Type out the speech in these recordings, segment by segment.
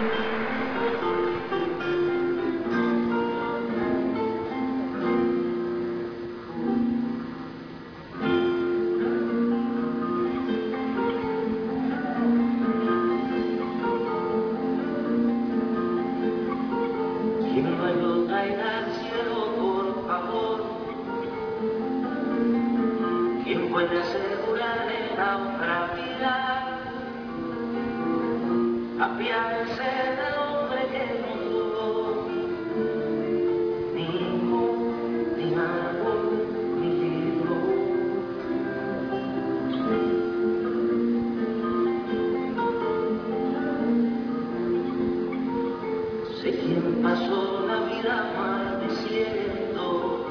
¿Quién no lo traerá al cielo, por favor? ¿Quién puede asegurarle la otra vida? Apiádese del hombre que no tuvo ni hijo, ni árbol, ni libro. Sé quién pasó la vida maldiciendo,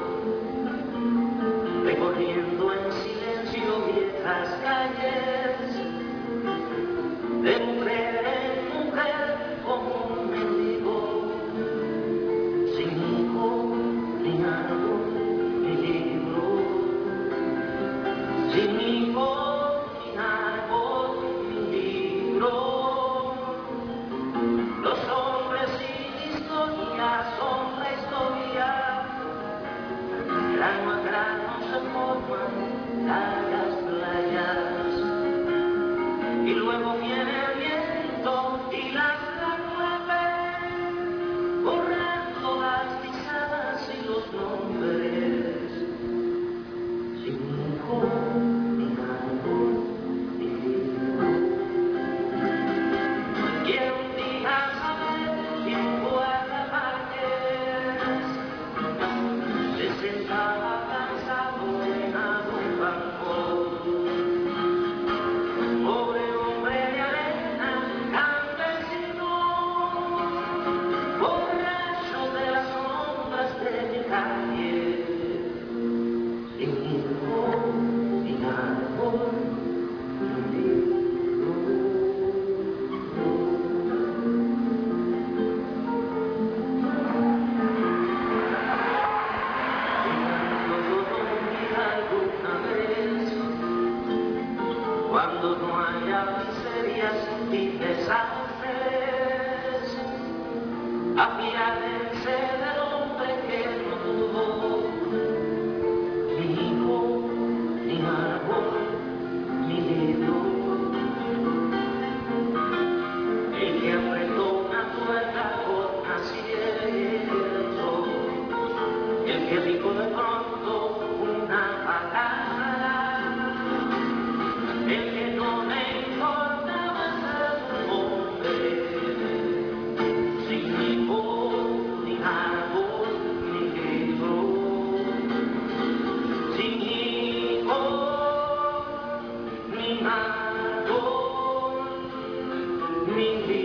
recorriendo en silencio viejas calles, de mujer en mujer como un mendigo, sin hijo, ni árbol, ni libro, sin hijo, ni árbol, ni libro. Los hombres sin historia son la historia, grano a grano se forman largas playas, y luego viene el viento y las remueve, borrando las pisadas y los nombres, sin hijo, ni árbol, ni libro. Quiero un día saber quién guarda parques, se sentaba cansado en algún banco. Pobre hombre de arena, campesino, borracho de las sombras de mi calle, sin hijo, ni árbol, ni libro. Cuando no haya miserias ni desastres, apiádense del hombre que no tuvo ni hijo, ni árbol, ni libro. El que apretó una tuerca con acierto, el que dijo de pronto una palabra, el que no le importaba ser hombre, sin hijo, ni árbol, ni libro, sin hijo, ni árbol, ni libro.